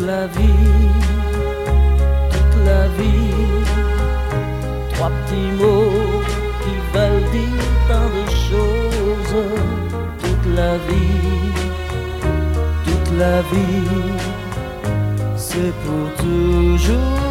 la vie, toute la vie. Trois petits mots qui veulent dire tant de choses. Toute la vie, toute la vie, c'est pour toujours.